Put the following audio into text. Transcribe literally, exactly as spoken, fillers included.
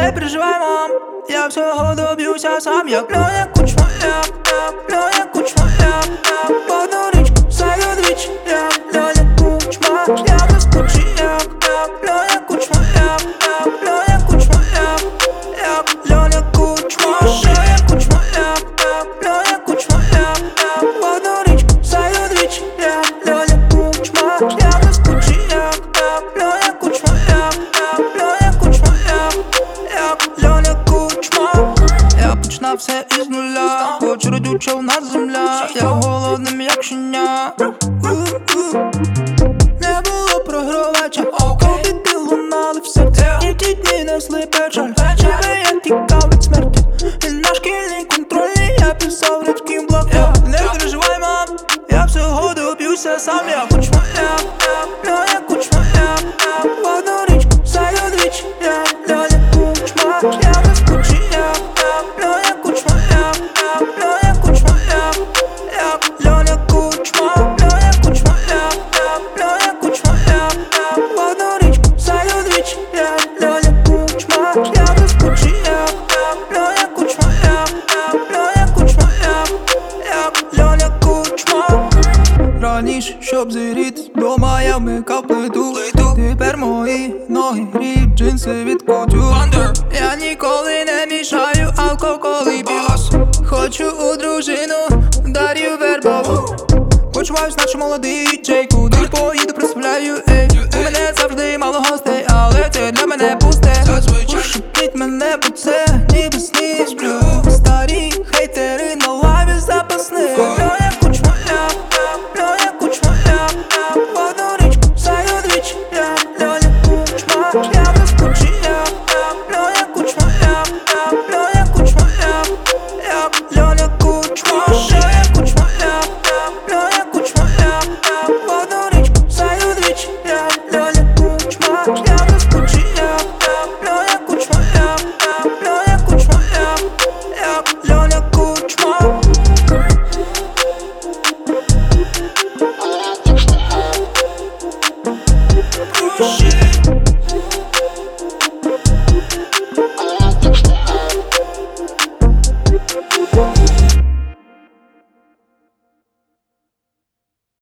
Не переживай, мам, я всього доб'юся сам, як Льоня Кучма, як, як Льоня Кучма, як, як в одну річку зайду двічі, як Льоня Кучма, я блискучий, як, як Льоня Кучма, як, як Льоня Кучма, як, як Льоня Кучма, Льоня Кучма, як, як Льоня Кучма, як, як в одну річку зайду двічі, як Льоня Кучма, я блискучий, як, як Льоня Кучма, як, як Льоня Кучма, як, як Льоня Кучма. Я починав все із нуля, хочу родюча в нас земля, я голодним як щеня. Не було програвача, копіти лунали в серці, і ті дні несли печаль, живе я тікав від смерті, і на шкільній контрольній я писав рідкий блокнот. Не переживай, мам, я всього доб'юся сам, я Кучма, як, як Льоня Кучма, як, як в одну річку зайду двічі, як Льоня Кучма, я блискучий, як, як Льоня Кучма, як, як Льоня Кучма, як, як Льоня Кучма, Льоня Кучма, як, як Льоня Кучма, як, як в одну річку зайду двічі, як Льоня Кучма, я блискучий, як, як Льоня Кучма, як, як Льоня Кучма, як, як Льоня Кучма. Раніше, щоб зігрітись, дома я вмикав плиту. Тепер мої ноги гріють джинси від Кутю. Я ніколи не мішаю алкоголь і білос. Хочу у дружину Дар'ю Вербову. Почуваюсь, наче молодий Джей. Куди поїду, представляю, ей. У мене завжди мало гостей, але це для мене пусте. Ушипніть мене, бо це ніби сні сплю. Старі хейтери на лаві запасних. Льоня Кучма, як, як Льоня Кучма, як, як в одну річку зайду двічі, як Льоня Кучма, я блискучий, як, як Льоня Кучма, як, як Льоня Кучма, як, як Льоня Кучма, Льоня Кучма, як, як Льоня Кучма, як, як в одну річку зайду двічі, як Льоня Кучма, я блискучий, як, як Льоня Кучма, як, як Льоня Кучма, як, як Льоня Кучма. Push it.